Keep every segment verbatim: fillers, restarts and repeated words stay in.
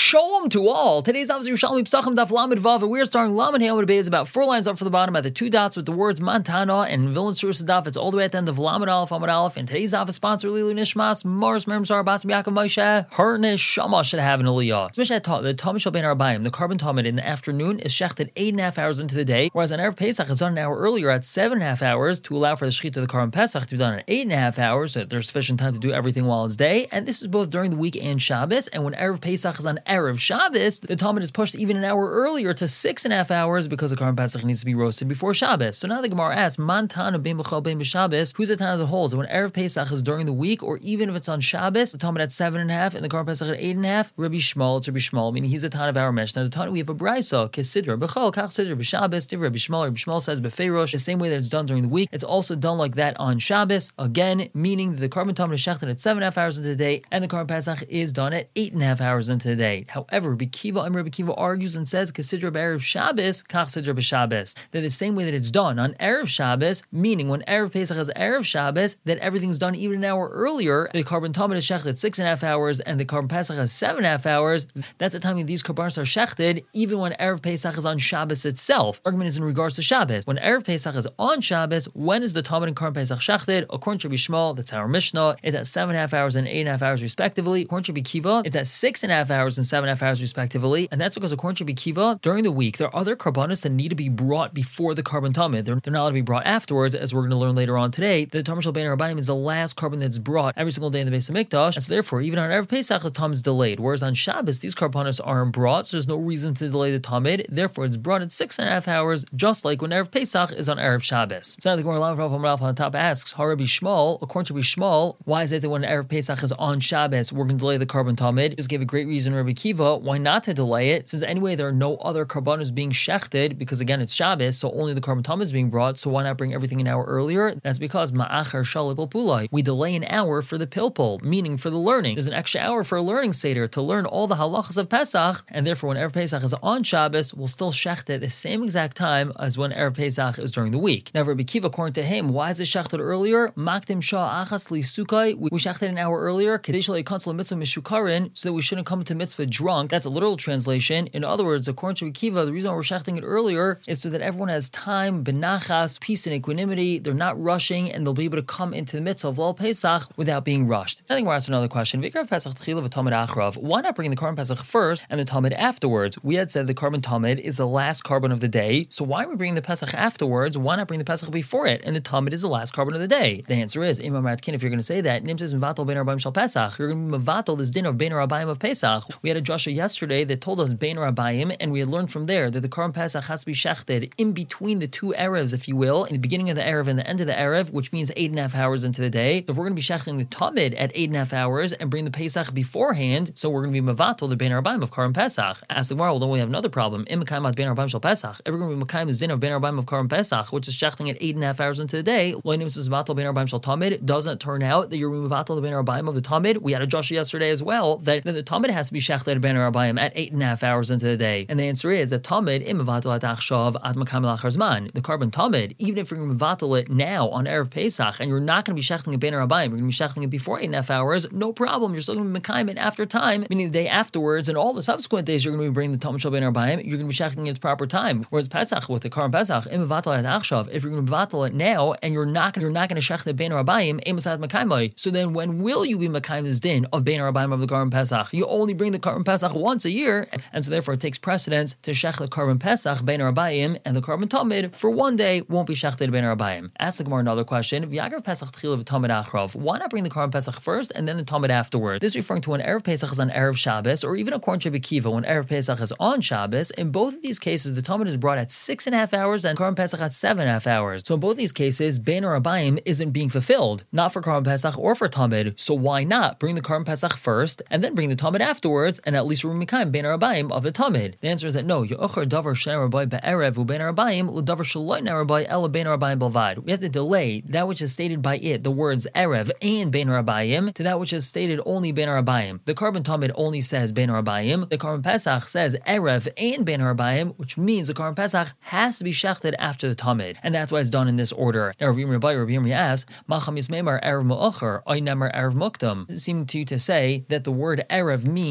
Shalom to all. Today's Avos Yerushalmi Pesachim Daf Lamed Vav. We're starting Lamed Hey Amud Beis about four lines up for the bottom at the two dots with the words Montana and Vilna Surah Daf. It's all the way at the end of Lamed Aleph Amud Aleph. And today's Daf is sponsored Lilu Nishmas Morris Miriam Zara Basim Yaakov Moshe. Her Neshama should have an Aliyah. So Mishnah taught the Talmud Shel Ben Arbaim, the carbon Talmud in the afternoon is shechted eight and a half hours into the day, whereas on Erev Pesach is done an hour earlier at seven and a half hours to allow for the Shechita of the carbon Pesach to be done at eight and a half hours, so that there's sufficient time to do everything while it's day. And this is both during the week and Shabbos. And when Erev Pesach is on Erev Shabbos, the Talmud is pushed even an hour earlier to six and a half hours because the Karban Pesach needs to be roasted before Shabbos. So now the Gemara asks, Man Tana bein b'chol bein b'Shabbos, who's the Tana that holds that when Erev Pesach is during the week, or even if it's on Shabbos, the Talmud at seven and a half and the Karban Pesach at eight and a half? Rabbi Shmuel, it's Rabbi Shmuel, meaning he's the Tana of our Mishnah. The Tana we have a Brayso, Kesidra b'chol, kach sidra b'Shabbos, div Rabbi Shmuel. Rabbi Shmuel says b'feirosh, the same way that it's done during the week, it's also done like that on Shabbos. Again, meaning that the Karban Talmud is shechted at seven and a half hours into the day, and the Karban Pesach is done at eight and a half hours into the day. However, Rabbi Kiva and Rabbi Kiva argues and says, Kesidra b'Erev Shabbos, kach sidra b'Shabbos. That the same way that it's done on Erev Shabbos, meaning when Erev Pesach is Erev Shabbos, that everything's done even an hour earlier. The Karban Talmud is shechted at six and a half hours, and the Karban Pesach is seven and a half hours. That's the time that these Karbanos are shechted, even when Erev Pesach is on Shabbos itself. Argument is in regards to Shabbos. When Erev Pesach is on Shabbos, when is the Talmud and Karban Pesach shechted? According to Rabbi Shmuel, that's our Mishnah, it's at seven and a half hours and eight and a half hours respectively. According to Rabbi Kiva, it's at six and a half hours and seven and a half hours respectively. And that's because according to Rabbi Kiva, during the week, there are other Karbanos that need to be brought before the Karban Talmud. They're, they're not allowed to be brought afterwards, as we're going to learn later on today. The Talmud Shel Ben Arbaim is the last carbon that's brought every single day in the Beis Hamikdash, and so therefore, even on Erev Pesach, the Talmud is delayed. Whereas on Shabbos, these Karbanos aren't brought, so there's no reason to delay the Talmud. Therefore, it's brought at six and a half hours, just like when Erev Pesach is on Erev Shabbos. So now the Gemara on the top asks, Har Rabbi Shmuel, according to Rabbi Shmuel, why is it that when Erev Pesach is on Shabbos, we're going to delay the Karban Talmud? Just gave a great reason, Rabbi Kiva, why not to delay it, since anyway there are no other Karbanos being shechted, because again it's Shabbos, so only the Karban Talmud is being brought, so why not bring everything an hour earlier? That's because Ma'achar Shalipul Pulai, we delay an hour for the pilpul, meaning for the learning. There's an extra hour for a learning seder to learn all the halachas of Pesach, and therefore when Erev Pesach is on Shabbos, we'll still shecht at the same exact time as when Erev Pesach is during the week. Now Rabbi Kiva, according to him, why is it shechted earlier? Makdim Shah Achas Li Sukai, we shechted an hour earlier, Kadisha Kansel Mitzvah Mishukarin, so that we shouldn't come to mitzvah drunk. That's a literal translation. In other words, according to Rabbi Kiva, the reason why we're shechting it earlier is so that everyone has time, benachas, peace and equanimity, they're not rushing, and they'll be able to come into the mitzvah of Lal Pesach without being rushed. I think we're asking another question. Why not bring the Karban Pesach first and the Talmud afterwards? We had said the Karban Talmud is the last carbon of the day, so why are we bringing the Pesach afterwards? Why not bring the Pesach before it? And the Talmud is the last carbon of the day. The answer is, Imam Ratkin, if you're going to say that, Nim says Mevatel Ben Arbaim Shal Pesach. You're going to be Mevatel this din of Ben Arbaim of Pesach. We had a drasha yesterday that told us Ben Arbaim, and we had learned from there that the Karban Pesach has to be shechted in between the two Erevs, if you will, in the beginning of the Erev and the end of the Erev, which means eight and a half hours into the day. If we're going to be shechting the Talmud at eight and a half hours and bring the Pesach beforehand, so we're going to be Mevatel the Ben Arbaim of Karban Pesach. Ask the Gemara, well, then we have another problem. Im Mekayim Ben Arbaim Shal Pesach. If we're going to be Mekayim the din of Ben Arbaim of Karban Pesach, which is shechting at eight and a half hours into the day, Loinim says Mevatel Ben Arbaim Shal Talmud. Doesn't turn out that you're Mevatel the Ben Arbaim of the Talmud. We had a drasha yesterday as well that, that the Talmud has to be shechted at Ben Arbaim at eight and a half hours into the day. And the answer is that Talmud im Mevatel at Achshav at Mekayim Lachar Zman. The Karban Talmud, even if you're going to Mevatel it now on Erev Pesach, and you're not going to be shechting at Ben Arbaim, you're going to be shechting it before eight and a half hours, no problem. You're still going to be Mekayim it after time, meaning the day afterwards, and all the subsequent days you're going to be bringing the Talmud Shel Ben Arbaim, you're going to be shechting it at its proper time. Whereas Pesach, with the Karban Pesach, im Mevatel at Achshav, if you're going to Mevatel it now, and you're not you're not going to shecht at Ben Arbaim, im Masad Mekayim. So then when will you be Mekayim this din of Ben Arbaim of the Karban Pesach? You only bring the Karban Pesach once a year, and so therefore it takes precedence to shech the Karban Pesach Ben Arbaim, and the Karban Talmud for one day won't be shechted Ben Arbaim. Ask the Gemara another question. V'yagav Pesach tchil v'Talmud achrav. Why not bring the Karban Pesach first and then the Talmud afterward? This is referring to when Erev Pesach is on Erev Shabbos, or even according to Rabbi Kiva, when Erev Pesach is on Shabbos. In both of these cases, the Talmud is brought at six and a half hours and Karban Pesach at seven and a half hours. So in both these cases, Ben Arbaim isn't being fulfilled, not for Karban Pesach or for Talmud. So why not bring the Karban Pesach first and then bring the Talmud afterwards, and at least we're Mekayim Ben Arbaim of the Talmud? The answer is that no. Yochar davar shnei Arbaim be'erev u'ben Arbaim l'davar shaloi Arbaim ela ben Arbaim belvad. We have to delay that which is stated by it, the words erev and ben Arbaim, to that which is stated only ben Arbaim. The Karban Talmud only says ben Arbaim. The Karban Pesach says erev and ben Arbaim, which means the Karban Pesach has to be shechted after the Talmud, and that's why it's done in this order. Now Rabbi Yirmiyah Rabbi Yirmiyah asks, Macham Yismeimar erev mu'achar, oy nemar erev mukdam. Does it seem to you to say that the word erev means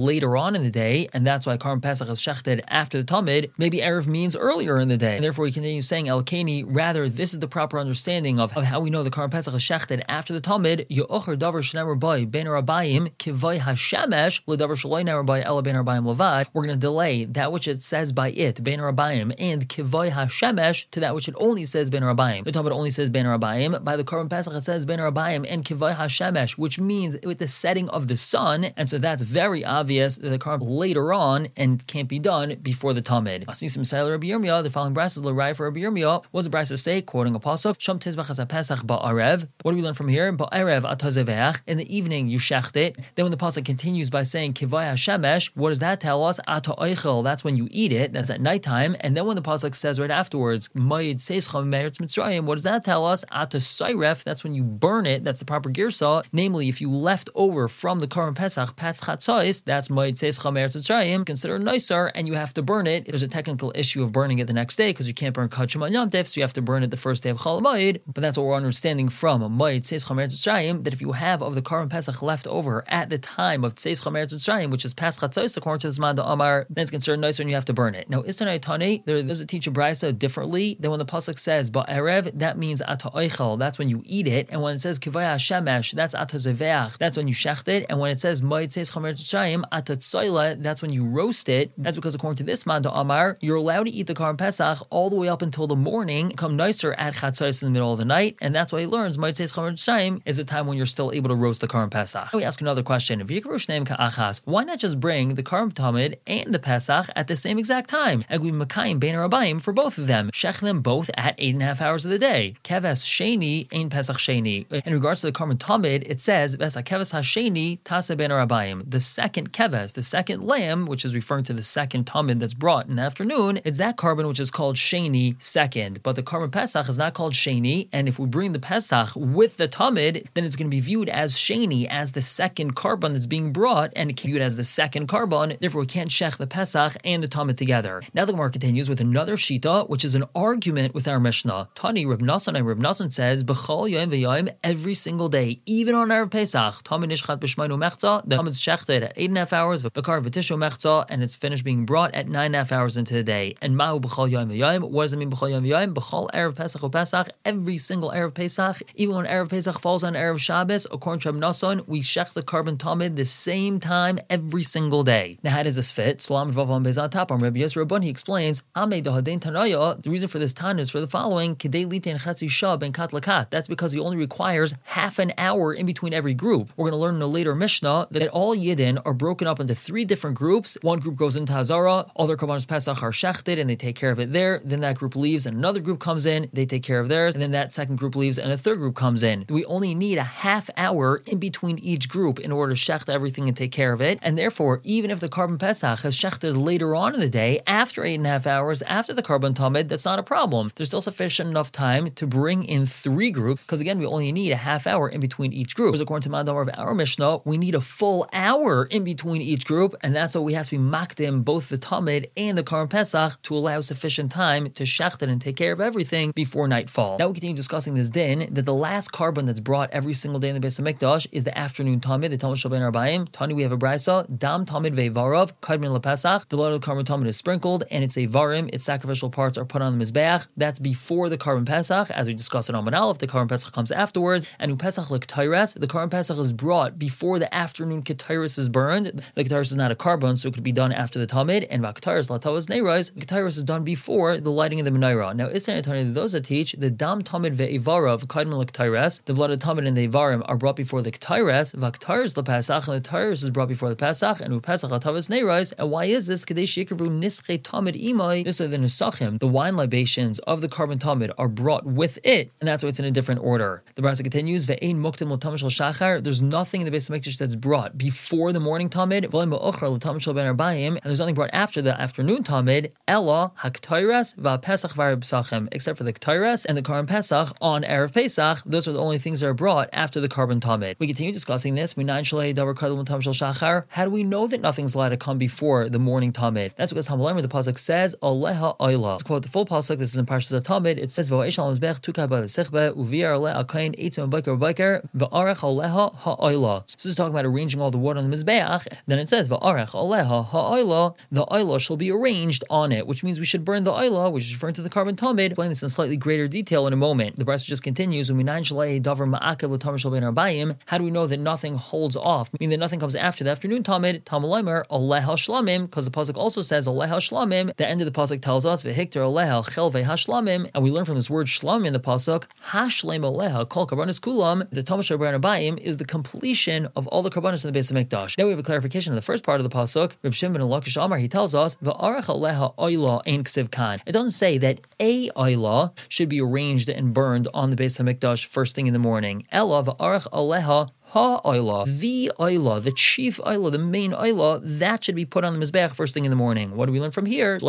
later on in the day, and that's why Karban Pesach is shechted after the Tamid. Maybe Erev means earlier in the day, and therefore we continue saying Elkeni. Rather, this is the proper understanding of, of how we know the Karban Pesach is shechted after the Tamid. Yo'ocher davar shnemer bay ben Rabayim kivay hashemesh ledavar shaloi nemer bay ela ben Rabayim levad. We're going to delay that which it says by it ben Rabayim and kivay hashemesh to that which it only says ben Rabayim. The Talmud only says ben Rabayim. By the Karban Pesach it says ben Rabayim and kivay hashemesh, which means with the setting of the sun, and so that's very obvious that the Karban later on and can't be done before the Tamid. Asisim Seiler Rabbi Yirmiyah. The following brayso is l'ray for Rabbi Yirmiyah. What does the brayso say? Quoting a pasuk: Sham tizbach as Pesach ba'arev. What do we learn from here? Ba'arev atazeveach. In the evening you shecht it. Then when the pasuk continues by saying kivay hashemesh, what does that tell us? Ata oichel. That's when you eat it. That's at nighttime. And then when the pasuk says right afterwards, Mayid seischa me'eretz Mitzrayim, what does that tell us? Ata sayref. That's when you burn it. That's the proper girsa. Namely, if you left over from the Karban Pesach patz chatzos, that's Mayid seischa me'eretz Mitzrayim, considered nicer, and you have to burn it. There's a technical issue of burning it the next day because you can't burn kachim on Yom Tov, so you have to burn it the first day of Chol Hamoed. But that's what we're understanding from Mayid seischa me'eretz Mitzrayim, that if you have of the Karban Pesach left over at the time of seischa me'eretz Mitzrayim, which is patz chatzos according to the Zman Amar, then it's considered nicer and you have to burn it. Now, Istanai Tane, there does it teach a brayso differently than when the pasuk says ba'erev, that means ata oichel, that's when you eat it, and when it says kivaya shemesh, that's ata zeveach, that's when you shecht it, and when it says ma'id seis chomer tzayim ata tzoila, that's when you roast it. That's because according to this man to Amar, you're allowed to eat the Karban Pesach all the way up until the morning, come nicer at chatzos in the middle of the night, and that's why he learns ma'id seis chomer tzayim is a time when you're still able to roast the Karban Pesach. Now we ask another question: why not just bring the Karban Tamid and the Pesach at the same exact time? And we makayim bein Rabayim for both of them. Shech them both at eight and a half hours of the day. Keves Sheni ain't Pesach Sheni. In regards to the Karban Tamid, it says Vesa Keves Hasheni Tasa bein Rabayim. The second Keves, the second lamb, which is referring to the second Tamid that's brought in the afternoon, it's that Karban which is called Sheni second. But the Karban Pesach is not called Sheni, and if we bring the Pesach with the Tamid, then it's going to be viewed as Sheni, as the second Karban that's being brought, and it can be viewed as the second Karban. Therefore, we can't shech the Pesach and the Tamid together. Now the Gemara continues with another shita, which is an argument with our Mishnah. Tani Reb Nasan, and Reb Nasan says, B'chol yom v'yom, every single day, even on Erev Pesach, Tamid nishchat b'shmaynu mechza, the Tamid is shechted at eight and a half hours, v'kar v'tishu mechza, and it's finished being brought at nine and a half hours into the day. And ma'u b'chol yom v'yom, what does it mean b'chol yom v'yom? B'chol Erev Pesach o Pesach, every single Erev Pesach, even when Erev Pesach falls on Erev Shabbos, according to Reb Nasan, we shech the Karban Tamid the same time every single day. Now how does this fit? Salam Vavam Bezat Top on Rabbi Yisrael Rabban, he explains, Amei Dahadein Tanaya, the reason for this tan is for the following, Kedei Litain Chatzi Shab and Kat Lakat. That's because he only requires half an hour in between every group. We're going to learn in a later Mishnah that all Yidden are broken up into three different groups. One group goes into Hazara, all their Karbanos Pesach are shechted and they take care of it there. Then that group leaves and another group comes in, they take care of theirs, and then that second group leaves and a third group comes in. We only need a half hour in between each group in order to shecht everything and take care of it. And therefore, even if the Karban Pesach has shechted later on in the day, after eight and a half hours, after the Karban Tamid, that's not a problem. There's still sufficient enough time to bring in three groups, because again, we only need a half hour in between each group. Because according to Mandamar of our Mishnah, we need a full hour in between each group, and that's why we have to be makdim both the Tamid and the Karban Pesach to allow sufficient time to shecht it and take care of everything before nightfall. Now we continue discussing this din, that the last Karban that's brought every single day in the Beis HaMikdash is the afternoon Tamid, the Tamid Shel Ben Arbaim. Tani, we have a brayso, Dam Tamid Ve'Varav, Kadmin LePesach. The blood of the Karban Tamid is sprinkled, and it's a varim, its sacrificial parts are put on the Mizbeach. That's before the Karban Pesach, as we discussed in Amud Aleph. The Karban Pesach comes afterwards, and Upesach L'K'tayres, the Karban Pesach is brought before the afternoon Ketayres is burned. The Ketayres is not a Karban, so it could be done after the Tamid, and V'K'tayres L'Tavas Neiros, the Ketayres is done before the lighting of the Menorah. Now, it's an Tani, those that teach, the Dam Tamid Ve'Ivarav, Kadmin L'K'tayres, the blood of Tamid and the Ivarim are brought before the Ketayres, V'K'tayres L'Pesach, and the Ketayres is brought before the Pesach, and Upesach L'Tavas Neiros. And why is this? Kadesh Yikavu Nische Tamid Imai. This is the Nesachim, the wine libations of the Karban Tamid are brought with it, and that's why it's in a different order. The brayso continues, Ve'ein Muktim L'Tamid Shel Shachar. There's nothing in the Beis HaMikdash that's brought before the morning Tamid, V'lein Ba'ochar L'Tamid Shel Ben Arbaim, and there's nothing brought after the afternoon Tamid, Ella HaK'tayres Va'Pesach V'Arib Pesachim, except for the Ketayres and the Karban Pesach on Erev Pesach. Those are the only things that are brought after the Karban Tamid. We continue discussing this. How do we know that nothing's allowed to come before the morning Tamid? That's because Hamalim, the pasuk says, Aleha Oila. Let's quote the full pasuk. This is in Parshas Tamid. It says, V'Oish Al Mizbech Tukah Ba L'Sichbe Uviar Le Akain Eitzim Baker Baker V'Arech Aleha HaOila. So this is talking about arranging all the wood on the Mizbeach, then it says va'arech aleha ha'oila, the oila shall be arranged on it, which means we should burn the oila, which is referring to the carbon tamid. Explain this in slightly greater detail in a moment. The Brisa just continues. How do we know that nothing holds off, meaning that nothing comes after the afternoon tamid? Tamalamer aleha shlamim, because the pasuk also says aleha shlamim. The end of the pasuk tells us vehikter aleha chelve hashlamim, and we learn from this word shlamim in the pasuk hashlem aleha kol karbanis kulam. The Talmud Shabbat Abayim is the completion of all the karbanis in the Beis Hamikdash. Now we have a clarification of the first part of the pasuk. Reb Shimon and Lakish Amar, he tells us va'arech aleha oila ein ksiv kan. It doesn't say that a oila should be arranged and burned on the Beis Hamikdash first thing in the morning. Ela va'arech aleha ha-oila, the oila, the chief oila, the main oila, that should be put on the mizbeach first thing in the morning. What do we learn from here?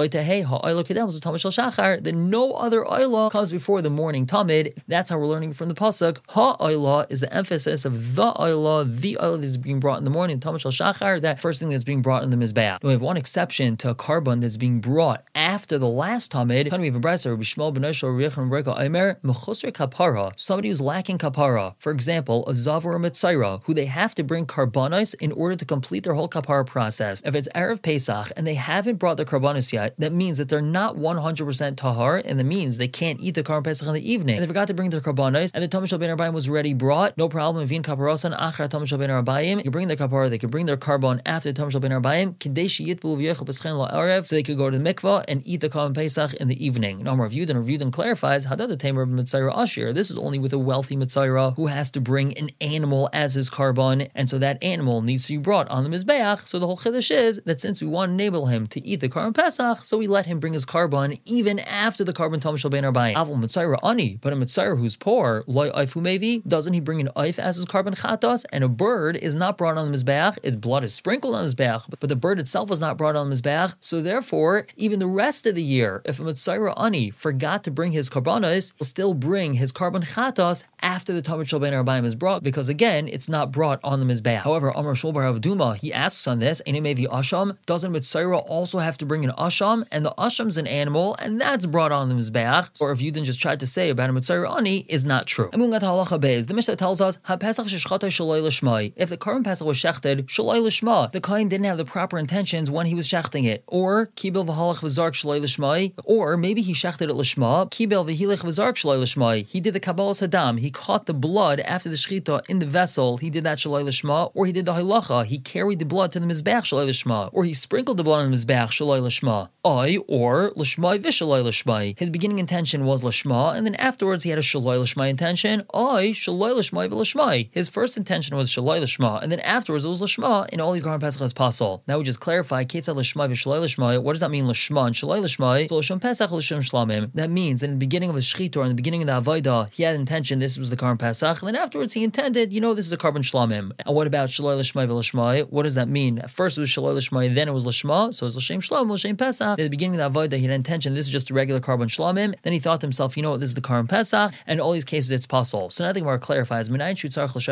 That no other oila comes before the morning tamid. That's how we're learning from the pasuk. Ha-oila is the emphasis of the oila, the oila that is being brought in the morning, tamid shel shachar, that first thing that's being brought in the mizbeach. We have one exception to a carbon that's being brought after the last tamid. We have a brisa, Rabbi Shmuel ben Yoshua, Rabbi Yechon ben Breka, Omer, mechusar kapara, somebody who's lacking kapara. For example, a zav or a mitzvah, who they have to bring karbanos in order to complete their whole kapara process. If it's Erev Pesach and they haven't brought the karbanos yet, that means that they're not one hundred percent tahar, and that means they can't eat the karban Pesach in the evening. And they forgot to bring their karbanos, and the Tamid Shel Ben Arbayim was already brought. No problem. Vin kaparosan achar Tamid Shel Ben Arbayim. You can bring their kapara, they can bring their karban after the Tamid Shel Ben Arbayim. Kadesh yitbul v'yechel peschen la'arev, so they could go to the mikvah and eat the karban Pesach in the evening. Now, reviewed and reviewed and clarifies hadad the tamer of mitzayra ashir. This is only with a wealthy mitzayra who has to bring an animal as his carbon, and so that animal needs to be brought on the mizbeach. So the whole chiddush is that since we want to enable him to eat the carbon Pesach, so we let him bring his carbon even after the carbon Tamid Shel Ben Arbayim. Avol mitzayra ani, but a mitzayra who's poor, loy oifu mevi, doesn't he bring an oif as his carbon chatos? And a bird is not brought on the mizbeach. Its blood is sprinkled on the mizbeach, but the bird itself is not brought on the mizbeach. So therefore, even the rest of the year, if a mitzayra ani forgot to bring his karbanos, will still bring his carbon chatos after the Tamid Shel Ben Arbayim is brought, because again, it's not brought on the mizbeach. However, Amar Shmuel bar Avduma, he asks on this, Enemevi Asham, doesn't mitzayra also have to bring an Asham? And the Asham's an animal, and that's brought on the mizbeach. Or if you didn't just try to say about a mitzayra ani, is not true. And we got halacha beis. The Mishnah tells us, Ha Pesach sheshchatay shaloi l'shmai. If the Karban Pesach was shechted, shaloi l'shma, the kohen didn't have the proper intentions when he was shechting it. Or kibel v'halach v'zark shaloi l'shmai. Or maybe he shechted it l'shma. Kibel v'hilech v'zark shaloi l'shmai. He did the kabbalas hadam. He caught the blood after the shechita in the vessel. He did that shaloi l'shma. Or he did the halacha. He carried the blood to the mizbeach shaloi l'shma. Or he sprinkled the blood on the mizbeach shaloi l'shma. I or l'shmai v'shaloi l'shmai. His beginning intention was l'shma, and then afterwards he had a shaloi l'shmai intention. I shaloi l'shmai v'l'shmai. His first intention was shaloi l'shma, and then afterwards it was l'shma. In all these Karban Pesach as possible. Now we just clarify ketzad l'shmai v'shaloi l'shmai. What does that mean l'shma and shaloi l'shmai? So l'sham Pesach l'sham shlamim. That means that in the beginning of his shchitor, in the beginning of the avodah, he had intention this was the Karban Pesach, and then afterwards he intended, you know, this is a carbon shlamim. And what about shaloi l'shmai v'l'shmai? What does that mean? At first it was shaloi l'shmai, then it was l'shma, so it was l'shem shlam, l'shem Pesach. At the beginning of the avodah, he had intention this is just a regular carbon shlamim. Then he thought to himself, you know what, this is the Karban Pesach, and in all these cases it's possible. So now I think more clarifies. How do we know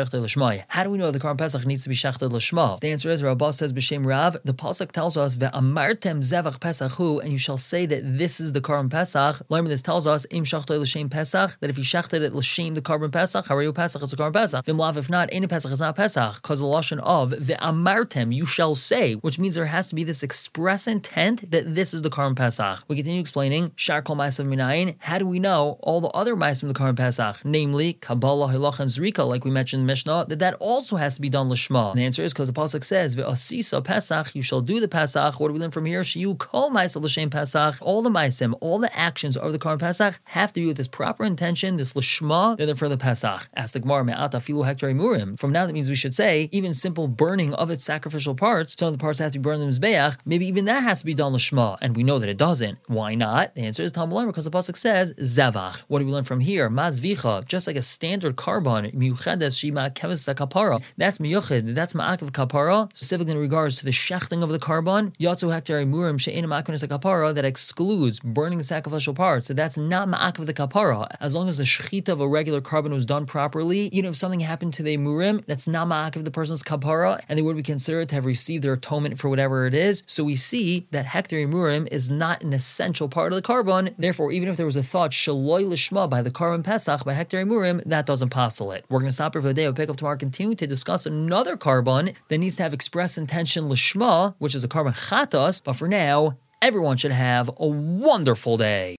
the Karban Pesach needs to be shechted l'shma? The answer is Rabbah says b'shem Rav. The pasuk tells us ve'amartem zevach Pesachu, and you shall say that this is the Karban Pesach. Learning this tells us im shachtoy l'shem Pesach, that if he shechted it l'shem the Karban Pesach, harayu Pesach is a Karban Pesach. V'mlav if not, any Pesach is not Pesach, because the lashon of ve'amartem you shall say, which means there has to be this express intent that this is the Karban Pesach. We continue explaining Shar Kol Ma'asav Minayin. How do we know all the other ma'asim of the Karban Pesach, namely Kabbalah, Hilach, and Zrika, like we mentioned in the Mishnah, that that also has to be done l'shma? And the answer is because the pasuk says ve'asisa Pesach, you shall do the Pesach. What do we learn from here? Shiyu kol ma'asav l'shem Pesach. All the ma'asim, all the actions of the Karban Pesach have to be with this proper intention, this l'shma, that they're for the Pesach. Ask the Gemara, me'ata filu hektar murim. From now that means we should say even simple burning of its sacrificial parts. Some of the parts have to be burned in the mizbeach. Maybe even that has to be done l'shma, and we know that it doesn't. Why not? The answer is Talmud Learn, because the pasuk says zevach. What do we learn from here? Mazvicha, just like a standard carbon, miyuchedes shima keves kapara. That's miyuched. That's ma'akev kapara. Specifically in regards to the shechting of the carbon, yatzu hektar murim she'ena ma'akev kapara, that excludes burning the sacrificial parts. So that's not ma'akev the kapara. As long as the shechita of a regular carbon was done properly, even if something happened to the Murim, that's not ma'akev the person's kapara, and they would be considered to have received their atonement for whatever it is. So we see that Hektarei Murim is not an essential part of the carbon. Therefore, even if there was a thought shaloi lishma by the carbon Pesach by Hektarei Murim, that doesn't passel it. We're going to stop here for the day. We'll pick up tomorrow, continue to discuss another carbon that needs to have express intention lishma, which is a carbon chatas. But for now, everyone should have a wonderful day.